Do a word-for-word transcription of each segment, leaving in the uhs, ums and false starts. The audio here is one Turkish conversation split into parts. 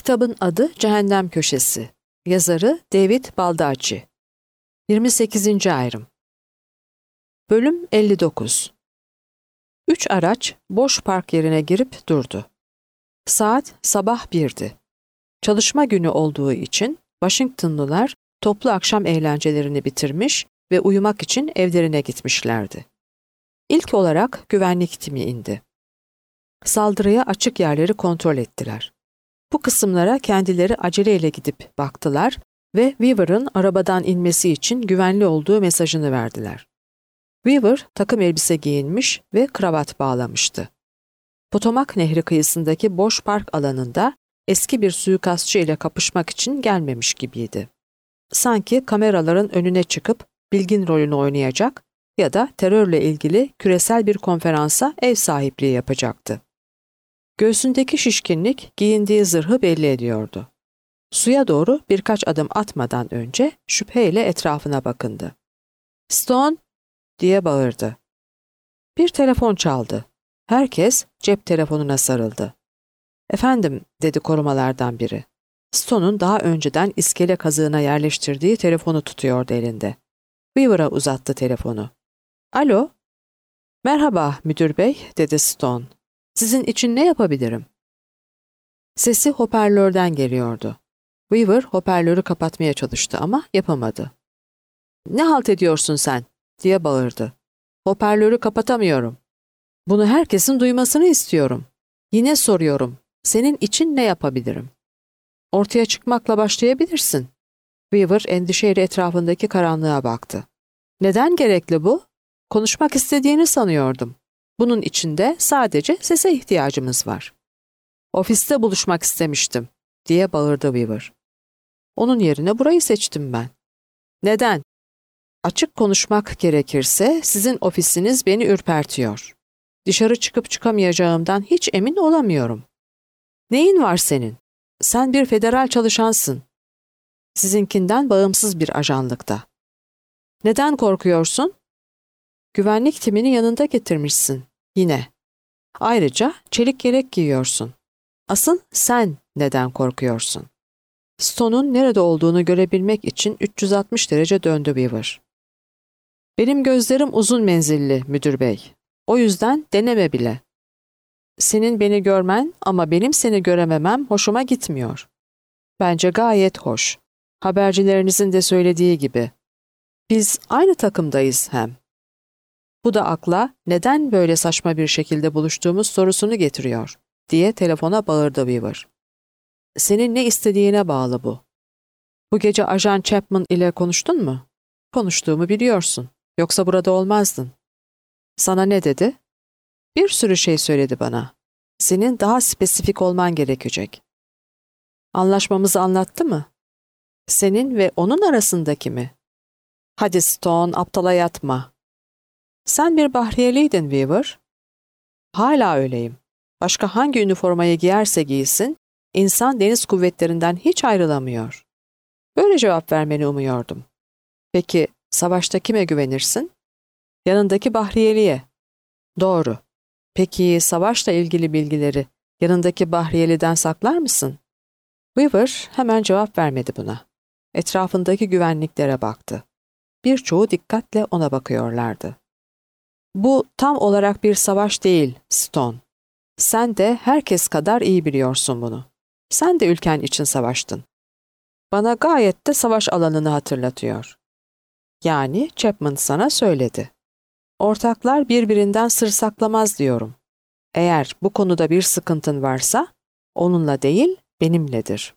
Kitabın adı Cehennem Köşesi. Yazarı David Baldacci. yirmi sekizinci ayrım. Bölüm elli dokuz. Üç araç boş park yerine girip durdu. Saat sabah birdi. Çalışma günü olduğu için Washingtonlılar toplu akşam eğlencelerini bitirmiş ve uyumak için evlerine gitmişlerdi. İlk olarak güvenlik timi indi. Saldırıya açık yerleri kontrol ettiler. Bu kısımlara kendileri aceleyle gidip baktılar ve Weaver'ın arabadan inmesi için güvenli olduğu mesajını verdiler. Weaver takım elbise giyinmiş ve kravat bağlamıştı. Potomac Nehri kıyısındaki boş park alanında eski bir suikastçı ile kapışmak için gelmemiş gibiydi. Sanki kameraların önüne çıkıp bilgin rolünü oynayacak ya da terörle ilgili küresel bir konferansa ev sahipliği yapacaktı. Göğsündeki şişkinlik giyindiği zırhı belli ediyordu. Suya doğru birkaç adım atmadan önce şüpheyle etrafına bakındı. "Stone!" diye bağırdı. Bir telefon çaldı. Herkes cep telefonuna sarıldı. "Efendim," dedi korumalardan biri. Stone'un daha önceden iskele kazığına yerleştirdiği telefonu tutuyordu elinde. Weaver'a uzattı telefonu. "Alo?" "Merhaba müdür bey," dedi Stone. "Sizin için ne yapabilirim?" Sesi hoparlörden geliyordu. Weaver hoparlörü kapatmaya çalıştı ama yapamadı. "Ne halt ediyorsun sen?" diye bağırdı. "Hoparlörü kapatamıyorum. Bunu herkesin duymasını istiyorum. Yine soruyorum. Senin için ne yapabilirim?" "Ortaya çıkmakla başlayabilirsin." Weaver endişeyle etrafındaki karanlığa baktı. "Neden gerekli bu? Konuşmak istediğini sanıyordum. Bunun için de sadece sese ihtiyacımız var." "Ofiste buluşmak istemiştim," diye bağırdı Weaver. "Onun yerine burayı seçtim ben." "Neden?" "Açık konuşmak gerekirse sizin ofisiniz beni ürpertiyor. Dışarı çıkıp çıkamayacağımdan hiç emin olamıyorum." "Neyin var senin? Sen bir federal çalışansın. Sizinkinden bağımsız bir ajanlıkta." "Neden korkuyorsun?" "Güvenlik timini yanında getirmişsin. Yine. Ayrıca çelik yelek giyiyorsun. Asıl sen neden korkuyorsun?" Stone'un nerede olduğunu görebilmek için üç yüz altmış derece döndü Weaver. "Benim gözlerim uzun menzilli müdür bey. O yüzden deneme bile. Senin beni görmen ama benim seni görememem hoşuma gitmiyor. Bence gayet hoş. Habercilerinizin de söylediği gibi. Biz aynı takımdayız hem. Bu da akla neden böyle saçma bir şekilde buluştuğumuz sorusunu getiriyor," diye telefona bağırdı Weaver. "Senin ne istediğine bağlı bu. Bu gece Ajan Chapman ile konuştun mu? Konuştuğumu biliyorsun. Yoksa burada olmazdın." "Sana ne dedi?" "Bir sürü şey söyledi bana. Senin daha spesifik olman gerekecek." "Anlaşmamızı anlattı mı?" "Senin ve onun arasındaki mi?" "Hadi Stone, aptala yatma." "Sen bir bahriyeliydin Weaver." "Hala öyleyim. Başka hangi üniformayı giyerse giysin, insan deniz kuvvetlerinden hiç ayrılamıyor." "Böyle cevap vermeni umuyordum." "Peki, savaşta kime güvenirsin?" "Yanındaki bahriyeliye." "Doğru. Peki, savaşla ilgili bilgileri yanındaki bahriyeliden saklar mısın?" Weaver hemen cevap vermedi buna. Etrafındaki güvenliklere baktı. Birçoğu dikkatle ona bakıyorlardı. "Bu tam olarak bir savaş değil, Stone. Sen de herkes kadar iyi biliyorsun bunu. Sen de ülken için savaştın. Bana gayet de savaş alanını hatırlatıyor." "Yani Chapman sana söyledi. Ortaklar birbirinden sır saklamaz diyorum. Eğer bu konuda bir sıkıntın varsa onunla değil benimledir.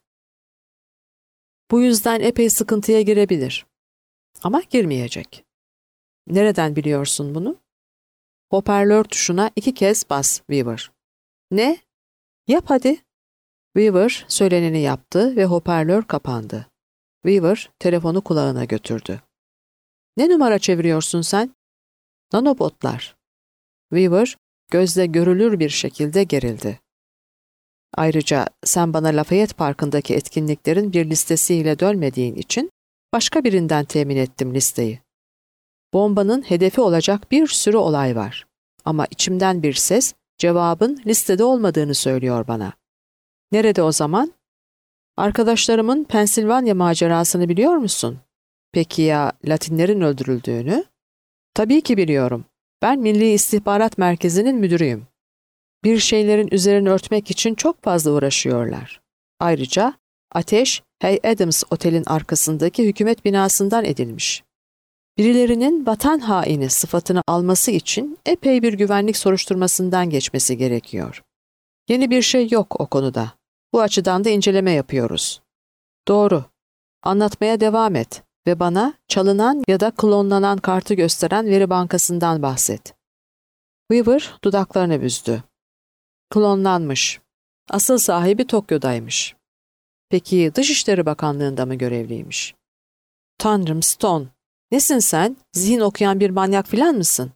Bu yüzden epey sıkıntıya girebilir. Ama girmeyecek." "Nereden biliyorsun bunu?" "Hoparlör tuşuna iki kez bas Weaver." "Ne?" "Yap hadi." Weaver söyleneni yaptı ve hoparlör kapandı. Weaver telefonu kulağına götürdü. "Ne numara çeviriyorsun sen?" "Nanobotlar." Weaver gözle görülür bir şekilde gerildi. "Ayrıca sen bana Lafayette Parkı'ndaki etkinliklerin bir listesiyle dönmediğin için başka birinden temin ettim listeyi. Bombanın hedefi olacak bir sürü olay var. Ama içimden bir ses cevabın listede olmadığını söylüyor bana." "Nerede o zaman?" Arkadaşlarımın Pensilvanya macerasını biliyor musun? Peki ya Latinlerin öldürüldüğünü? Tabii ki biliyorum. Ben Milli İstihbarat Merkezi'nin müdürüyüm. Bir şeylerin üzerini örtmek için çok fazla uğraşıyorlar. Ayrıca ateş Hay Adams Otel'in arkasındaki hükümet binasından edilmiş. Birilerinin vatan haini sıfatını alması için epey bir güvenlik soruşturmasından geçmesi gerekiyor. Yeni bir şey yok o konuda. Bu açıdan da inceleme yapıyoruz. Doğru. Anlatmaya devam et ve bana çalınan ya da klonlanan kartı gösteren veri bankasından bahset. Weaver dudaklarını büzdü. Klonlanmış. Asıl sahibi Tokyo'daymış. Peki Dışişleri Bakanlığı'nda mı görevliymiş? Tanrım Stone, nesin sen? Zihin okuyan bir manyak filan mısın?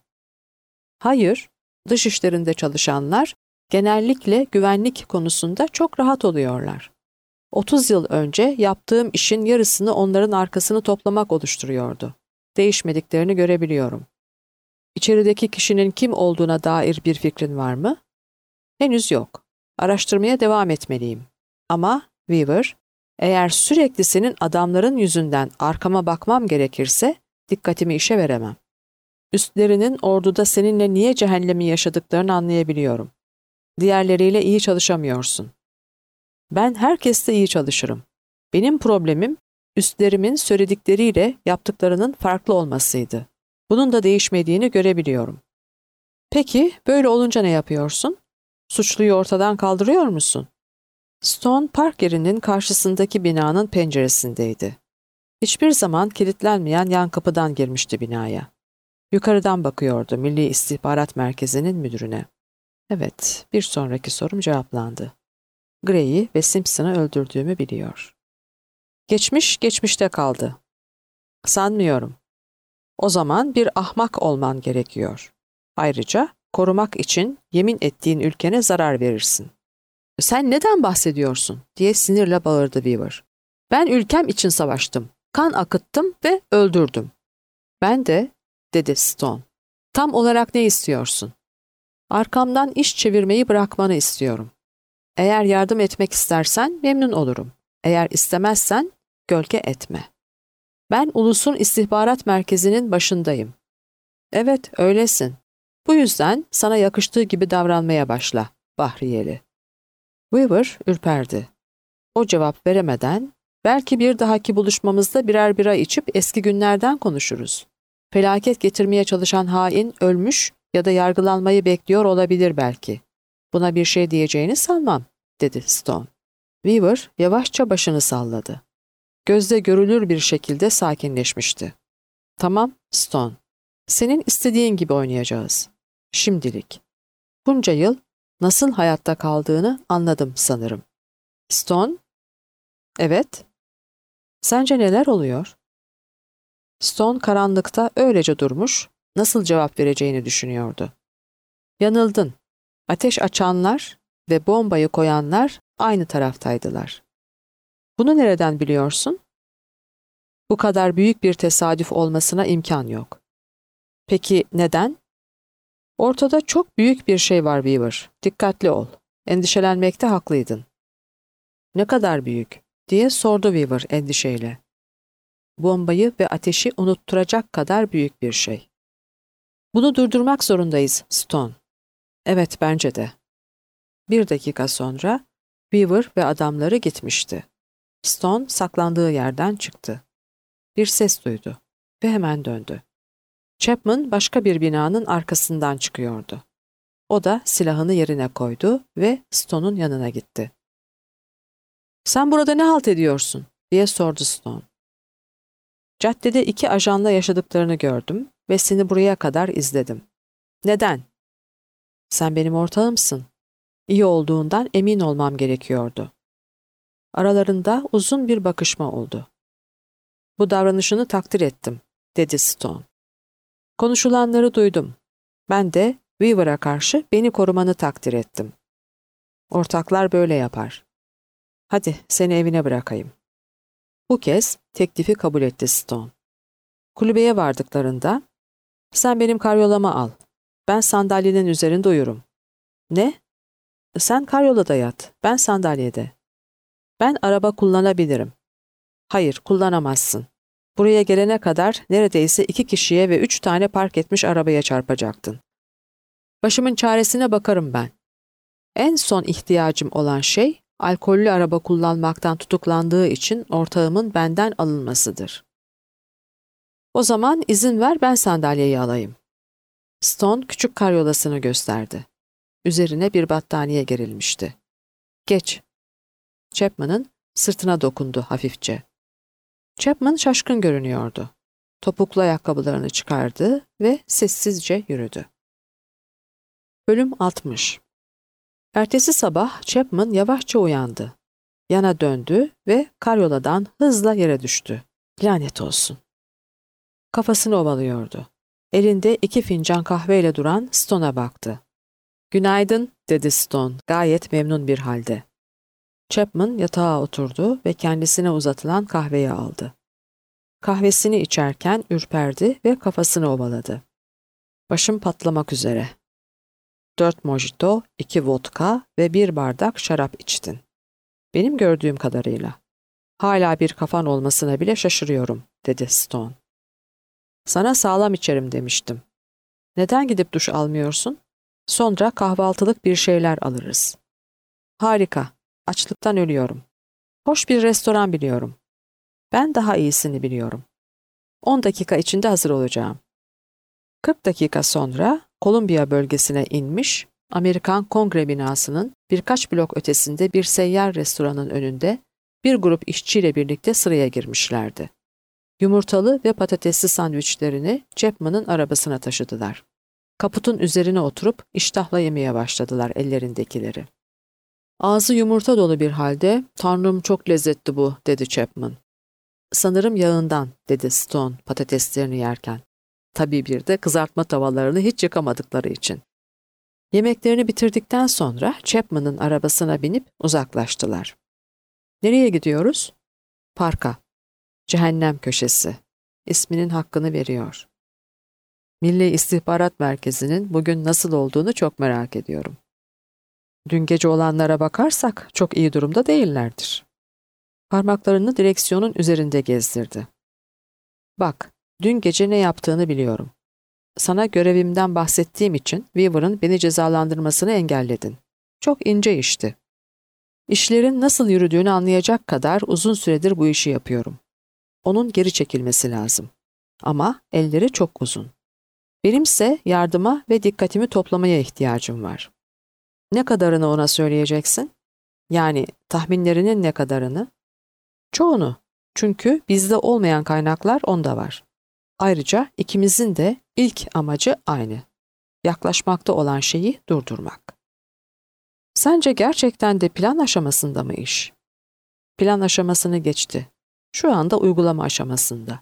Hayır, dışişlerinde çalışanlar genellikle güvenlik konusunda çok rahat oluyorlar. otuz yıl önce yaptığım işin yarısını onların arkasını toplamak oluşturuyordu. Değişmediklerini görebiliyorum. İçerideki kişinin kim olduğuna dair bir fikrin var mı? Henüz yok. Araştırmaya devam etmeliyim. Ama Weaver, eğer sürekli senin adamların yüzünden arkama bakmam gerekirse dikkatimi işe veremem. Üstlerinin orduda seninle niye cehennemi yaşadıklarını anlayabiliyorum. Diğerleriyle iyi çalışamıyorsun. Ben herkesle iyi çalışırım. Benim problemim üstlerimin söyledikleriyle yaptıklarının farklı olmasıydı. Bunun da değişmediğini görebiliyorum. Peki böyle olunca ne yapıyorsun? Suçluyu ortadan kaldırıyor musun? Stone park yerinin karşısındaki binanın penceresindeydi. Hiçbir zaman kilitlenmeyen yan kapıdan girmişti binaya. Yukarıdan bakıyordu Milli İstihbarat Merkezi'nin müdürüne. Evet, bir sonraki sorum cevaplandı. Gray'i ve Simpson'ı öldürdüğümü biliyor. Geçmiş, geçmişte kaldı. Sanmıyorum. O zaman bir ahmak olman gerekiyor. Ayrıca korumak için yemin ettiğin ülkene zarar verirsin. Sen neden bahsediyorsun? Diye sinirle bağırdı Weaver. Ben ülkem için savaştım. Kan akıttım ve öldürdüm. Ben de, dedi Stone. Tam olarak ne istiyorsun? Arkamdan iş çevirmeyi bırakmanı istiyorum. Eğer yardım etmek istersen memnun olurum. Eğer istemezsen gölge etme. Ben ulusun istihbarat merkezinin başındayım. Evet, öylesin. Bu yüzden sana yakıştığı gibi davranmaya başla, Bahriyeli. Weaver ürperdi. O cevap veremeden, belki bir dahaki buluşmamızda birer bira içip eski günlerden konuşuruz. Felaket getirmeye çalışan hain ölmüş ya da yargılanmayı bekliyor olabilir belki. Buna bir şey diyeceğini sanmam, dedi Stone. Weaver yavaşça başını salladı. Gözde görülür bir şekilde sakinleşmişti. Tamam, Stone. Senin istediğin gibi oynayacağız. Şimdilik. Bunca yıl nasıl hayatta kaldığını anladım sanırım. Stone? Evet. Sence neler oluyor? Stone karanlıkta öylece durmuş, nasıl cevap vereceğini düşünüyordu. Yanıldın. Ateş açanlar ve bombayı koyanlar aynı taraftaydılar. Bunu nereden biliyorsun? Bu kadar büyük bir tesadüf olmasına imkan yok. Peki neden? Ortada çok büyük bir şey var Weaver. Dikkatli ol. Endişelenmekte haklıydın. Ne kadar büyük? Diye sordu Weaver endişeyle. Bombayı ve ateşi unutturacak kadar büyük bir şey. Bunu durdurmak zorundayız, Stone. Evet, bence de. Bir dakika sonra Weaver ve adamları gitmişti. Stone saklandığı yerden çıktı. Bir ses duydu ve hemen döndü. Chapman başka bir binanın arkasından çıkıyordu. O da silahını yerine koydu ve Stone'un yanına gitti. "Sen burada ne halt ediyorsun?" diye sordu Stone. "Caddede iki ajanla yaşadıklarını gördüm ve seni buraya kadar izledim." "Neden?" "Sen benim ortağımsın. İyi olduğundan emin olmam gerekiyordu." Aralarında uzun bir bakışma oldu. "Bu davranışını takdir ettim," dedi Stone. "Konuşulanları duydum. Ben de Weaver'a karşı beni korumanı takdir ettim. Ortaklar böyle yapar. Hadi seni evine bırakayım." Bu kez teklifi kabul etti Stone. Kulübeye vardıklarında, "Sen benim karyolama al. Ben sandalyenin üzerinde uyurum." "Ne?" "Sen karyolada yat, ben sandalyede." Ben araba kullanabilirim. Hayır, kullanamazsın. Buraya gelene kadar neredeyse iki kişiye ve üç tane park etmiş arabaya çarpacaktın. Başımın çaresine bakarım ben. En son ihtiyacım olan şey, alkollü araba kullanmaktan tutuklandığı için ortağımın benden alınmasıdır. O zaman izin ver ben sandalyeyi alayım. Stone küçük karyolasını gösterdi. Üzerine bir battaniye gerilmişti. Geç. Chapman'ın sırtına dokundu hafifçe. Chapman şaşkın görünüyordu. Topuklu ayakkabılarını çıkardı ve sessizce yürüdü. Bölüm altmış. Ertesi sabah Chapman yavaşça uyandı. Yana döndü ve karyoladan hızla yere düştü. Lanet olsun. Kafasını ovalıyordu. Elinde iki fincan kahveyle duran Stone'a baktı. Günaydın, dedi Stone gayet memnun bir halde. Chapman yatağa oturdu ve kendisine uzatılan kahveyi aldı. Kahvesini içerken ürperdi ve kafasını ovaladı. Başım patlamak üzere. Dört mojito, iki vodka ve bir bardak şarap içtin. Benim gördüğüm kadarıyla. Hala bir kafan olmasına bile şaşırıyorum, dedi Stone. Sana sağlam içerim demiştim. Neden gidip duş almıyorsun? Sonra kahvaltılık bir şeyler alırız. Harika, açlıktan ölüyorum. Hoş bir restoran biliyorum. Ben daha iyisini biliyorum. On dakika içinde hazır olacağım. Kırk dakika sonra Kolumbiya bölgesine inmiş, Amerikan Kongre binasının birkaç blok ötesinde bir seyyar restoranın önünde bir grup işçiyle birlikte sıraya girmişlerdi. Yumurtalı ve patatesli sandviçlerini Chapman'ın arabasına taşıdılar. Kaputun üzerine oturup iştahla yemeye başladılar ellerindekileri. Ağzı yumurta dolu bir halde, "Tanrım çok lezzetli bu," dedi Chapman. "Sanırım yağından," dedi Stone patateslerini yerken. Tabii bir de kızartma tavalarını hiç yıkamadıkları için. Yemeklerini bitirdikten sonra Chapman'ın arabasına binip uzaklaştılar. Nereye gidiyoruz? Parka. Cehennem köşesi. İsminin hakkını veriyor. Milli İstihbarat Merkezi'nin bugün nasıl olduğunu çok merak ediyorum. Dün gece olanlara bakarsak çok iyi durumda değillerdir. Parmaklarını direksiyonun üzerinde gezdirdi. Bak, dün gece ne yaptığını biliyorum. Sana görevimden bahsettiğim için Weaver'ın beni cezalandırmasını engelledin. Çok ince işti. İşlerin nasıl yürüdüğünü anlayacak kadar uzun süredir bu işi yapıyorum. Onun geri çekilmesi lazım. Ama elleri çok uzun. Benimse yardıma ve dikkatimi toplamaya ihtiyacım var. Ne kadarını ona söyleyeceksin? Yani tahminlerinin ne kadarını? Çoğunu. Çünkü bizde olmayan kaynaklar onda var. Ayrıca ikimizin de ilk amacı aynı. Yaklaşmakta olan şeyi durdurmak. Sence gerçekten de plan aşamasında mı iş? Plan aşamasını geçti. Şu anda uygulama aşamasında.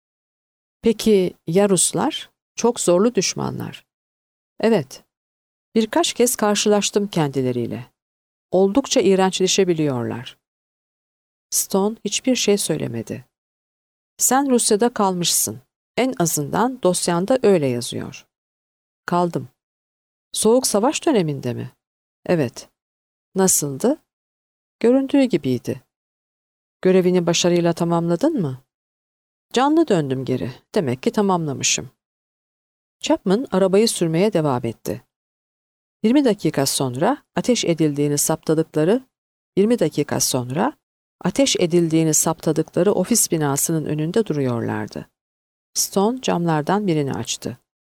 Peki ya Ruslar? Çok zorlu düşmanlar. Evet. Birkaç kez karşılaştım kendileriyle. Oldukça iğrençleşebiliyorlar. Stone hiçbir şey söylemedi. Sen Rusya'da kalmışsın. En azından dosyanda öyle yazıyor. Kaldım. Soğuk Savaş döneminde mi? Evet. Nasıldı? Göründüğü gibiydi. Görevini başarıyla tamamladın mı? Canlı döndüm geri. Demek ki tamamlamışım. Chapman arabayı sürmeye devam etti. yirmi dakika sonra ateş edildiğini saptadıkları, yirmi dakika sonra ateş edildiğini saptadıkları ofis binasının önünde duruyorlardı. Stone camlardan birini açtı.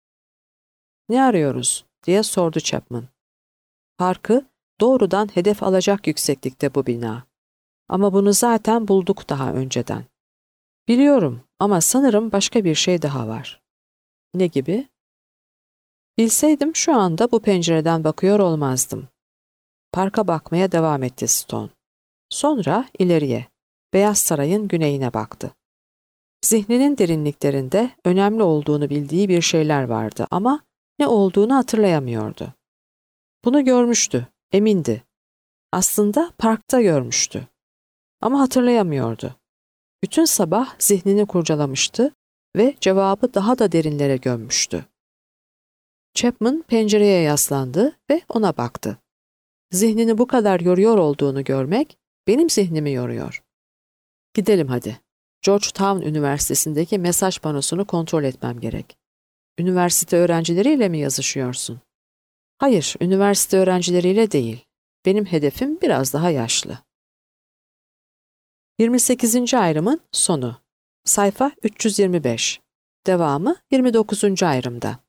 "Ne arıyoruz?" diye sordu Chapman. Parkı doğrudan hedef alacak yükseklikte bu bina. Ama bunu zaten bulduk daha önceden. Biliyorum ama sanırım başka bir şey daha var. Ne gibi? Bilseydim şu anda bu pencereden bakıyor olmazdım. Parka bakmaya devam etti Stone. Sonra ileriye, Beyaz Saray'ın güneyine baktı. Zihninin derinliklerinde önemli olduğunu bildiği bir şeyler vardı ama ne olduğunu hatırlayamıyordu. Bunu görmüştü, emindi. Aslında parkta görmüştü. Ama hatırlayamıyordu. Bütün sabah zihnini kurcalamıştı ve cevabı daha da derinlere gömmüştü. Chapman pencereye yaslandı ve ona baktı. Zihnini bu kadar yoruyor olduğunu görmek Benim zihnimi yoruyor. Gidelim hadi. Georgetown Üniversitesi'ndeki mesaj panosunu kontrol etmem gerek. Üniversite öğrencileriyle mi yazışıyorsun? Hayır, üniversite öğrencileriyle değil. Benim hedefim biraz daha yaşlı. yirmi sekizinci ayrımın sonu. Sayfa üç yüz yirmi beş. Devamı yirmi dokuzuncu ayrımda.